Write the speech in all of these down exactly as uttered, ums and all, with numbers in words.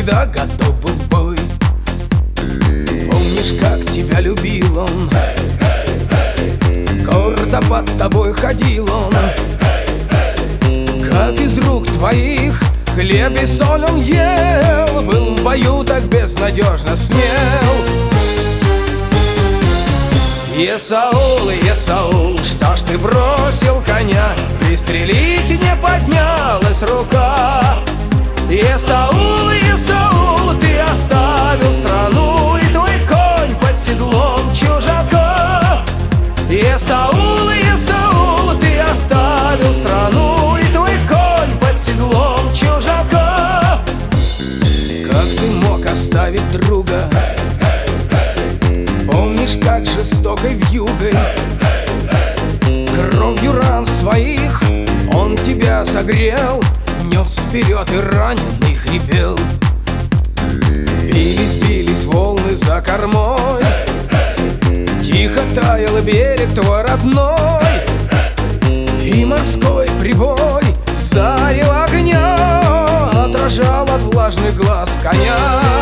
всегда готов был в бой. Помнишь, как тебя любил он? Гордо под тобой ходил он. Как из рук твоих хлеб и соль он ел. Был в бою так безнадежно смел. Есаул, Есаул, что ж ты бросил коня? Пристрелить не поднялась рука. Есаул, Есаул, ты оставил страну, и твой конь под седлом чужака. Есаул, Есаул, ты оставил страну, и твой конь под седлом чужака. Как ты мог оставить друга? Помнишь, как жестокой вьюгой, кровью ран своих он тебя согрел, нес вперед и раненый хрипел. Бились, бились волны за кормой, тихо таял берег твой родной. И морской прибой зарево огня отражал от влажных глаз коня.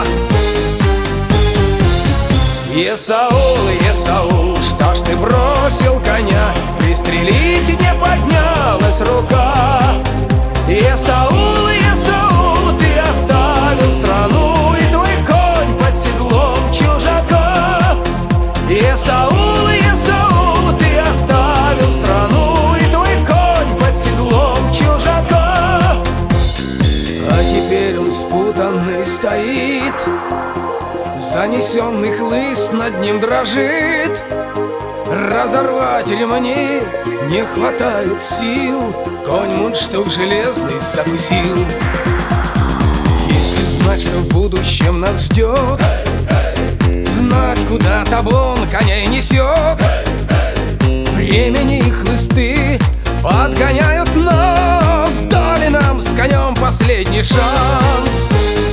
Есаул, Есаул, что ж ты бросил коня? Пристрелить не поднялась рука. Есаул, Есаул, ты оставил страну, и твой конь под седлом чужака. Есаул, Есаул, ты оставил страну, и твой конь под седлом чужака. А теперь он спутанный стоит, занесенный хлыст над ним дрожит. Разорвать ремни не хватает сил, конь мундштук железный закусил. Если б знать, что в будущем нас ждет, знать, куда табун коней несет. Времени и хлысты подгоняют нас, дали нам с конем последний шанс.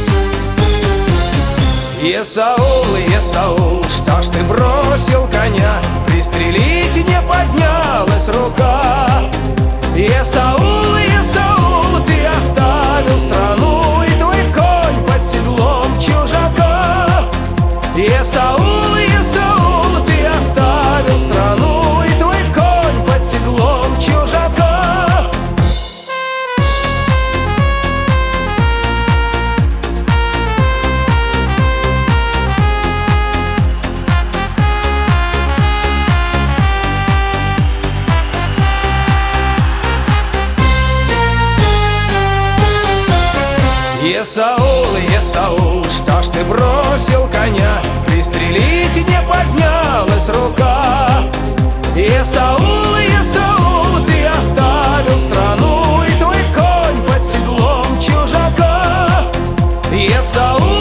Есаул, Есаул, что ж ты бросил коня? Пристрелить не поднялась рука. Есаул, Есаул, ты оставил страну, и твой конь под седлом чужака. Есаул, Есаул, ты оставил страну, и твой конь под седлом чужака. Есаул, Есаул, что ж ты бросил коня? Пристрелить не поднялась рука. Есаул, Есаул, ты оставил страну, и твой конь под седлом чужака. Есаул,